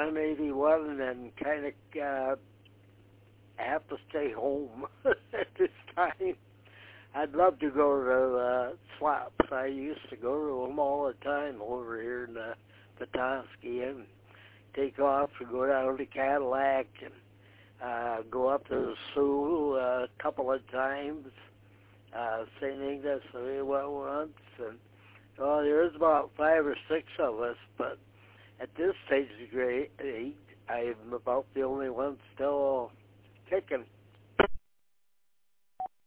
I'm 81 and kind of have to stay home at this time. I'd love to go to slaps. I used to go to them all the time over here in Petoskey, and take off and go down to Cadillac and go up to the Sioux a couple of times. St. Ignace we went once, and there's about 5 or 6 of us, but at this stage of grade, I'm about the only one still kicking.